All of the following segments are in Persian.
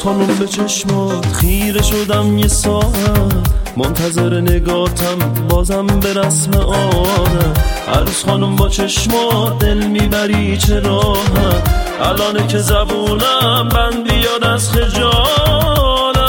عروس خانم به چشمات خیره شدم یه ساعت، منتظر نگاتم بازم به رسم عادت. عروس خانم با چشمات دل میبری چه راحت، الانه که زبونم بند بیاد از خجالت.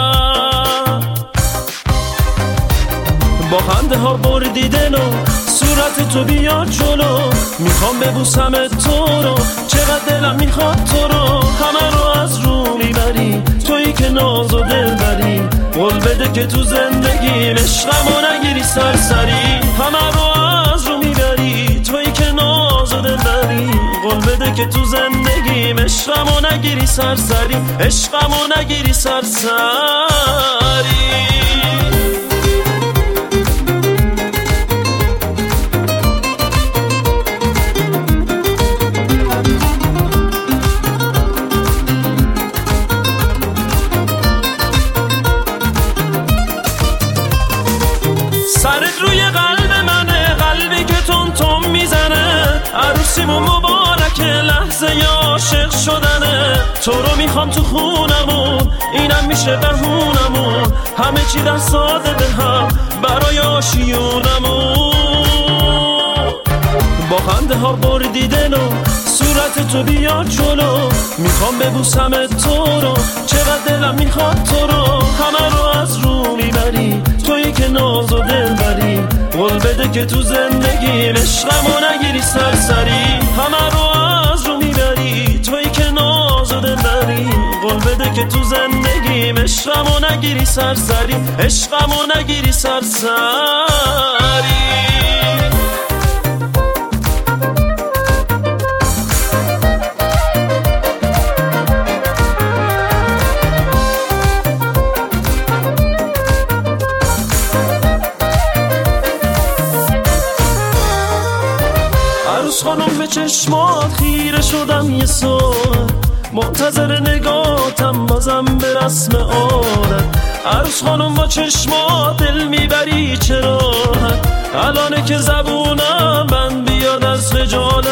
با خنده ها بردی دلو، صورت تو بیاد جلو، میخوام ببوسم تو رو، چقدر دلم میخواد تو رو. همه رو از رو میبری تویی که ناز و دل بری، قول بده که تو زندگیم عشقمو نگیری سرسری. همه رو از رو میبری تویی که ناز و دل بری، قول بده که تو زندگیم عشقمو نگیری سرسری، عشقمو نگیری سرسری. سرت روی قلب منه، قلبی که تون تون میزنه، عروسیمون مبارکه، لحظه عاشق شدنه. تو رو میخوام تو خونمون، اینم میشه بهونمون، همه چی در ساده به هم برای آشیونمون. با خنده ها بردی دلو، صورت تو بیاد جلو، میخوام ببوسم تو رو، چقدر دلم میخواد تو رو. همه رو از رو میبری تویی که ناز و دل بری، قول بده که تو زندگیم عشقمو نگیری سرسری. همه رو از رو میبری تویی که ناز و دل بری، قول بده که تو زندگیم عشقمو نگیری سرسری، عشقمو نگیری سرسری. عروس خانم به چشمات خیره شدم یه ساعت، منتظر نگاتم بازم به رسم عادت. عروس خانم با چشمات دل میبری چه راحت، الانه که زبونم بند بیاد از خجالت.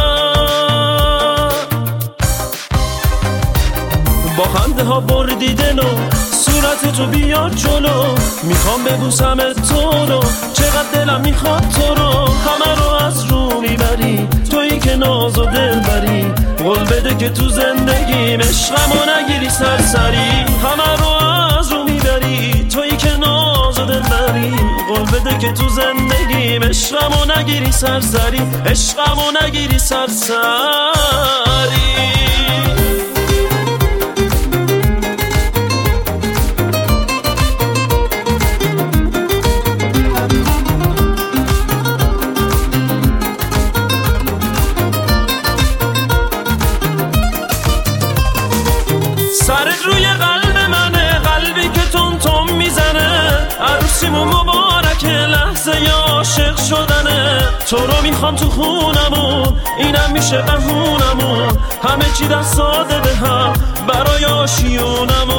با خنده ها بردی دلو، صورت تو بیاد جلو، میخوام ببوسم تو رو، چقدر دلم میخواد تو رو. همه رو از رو میبری تویی که ناز و دل بری، قول بده که تو زندگیم عشقمو نگیری سرسری. همه رو از رو میبری تویی که ناز و دل بری، قول بده که تو زندگیم عشقمو نگیری سرسری، عشقمو نگیری سرسری. سرت روی قلب منه، قلبی که تون تون میزنه، عروسیمون مبارکه، لحظه عاشق شدنه. تو رو میخوام تو خونمون، اینم میشه بهونمون، همه چی در ساده به هم برای آشیونمون.